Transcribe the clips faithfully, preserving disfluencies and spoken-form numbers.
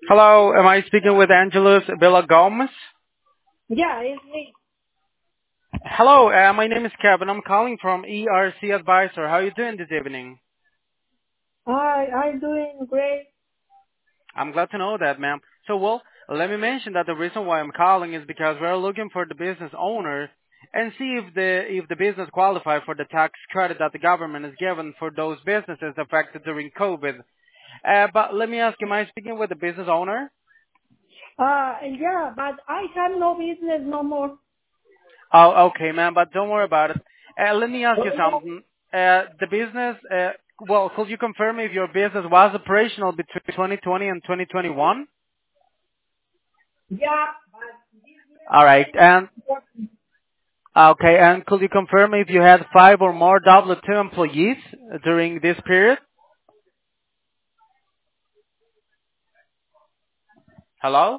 Hello, am I speaking with Angelus Villa Gomez? Yeah, it's me. Hello, uh, my name is Kevin. I'm calling from E R C Advisor. How are you doing this evening? I I'm doing great. I'm glad to know that, ma'am. So, well, let me mention that the reason why I'm calling is because we're looking for the business owner and see if the if the business qualify for the tax credit that the government has given for those businesses affected during COVID. Uh, but let me ask, am I speaking with the business owner? Uh, yeah, but I have no business no more. Oh, okay, ma'am, but don't worry about it. Uh, let me ask you something. Uh, the business, uh, well, could you confirm if your business was operational between twenty twenty and twenty twenty-one? Yeah, All right, and okay, and could you confirm if you had five or more W two employees during this period? Hello?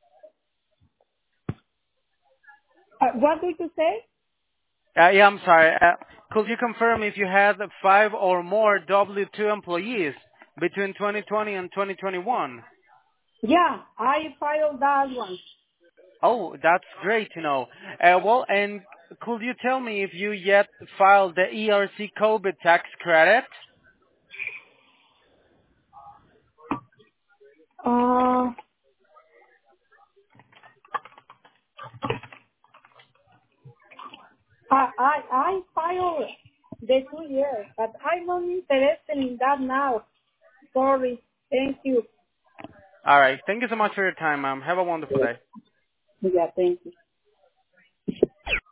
uh, what did you say? Uh, yeah, I'm sorry. Uh, could you confirm if you had five or more W two employees between twenty twenty and twenty twenty-one? Yeah, I filed that one. Oh, that's great to know. Uh, well, and could you tell me if you yet filed the E R C COVID tax credit? Uh, I I I filed the two years, but I'm not interested in that now. Sorry. Thank you. All right. Thank you so much for your time, ma'am. Have a wonderful day. Yeah, thank you.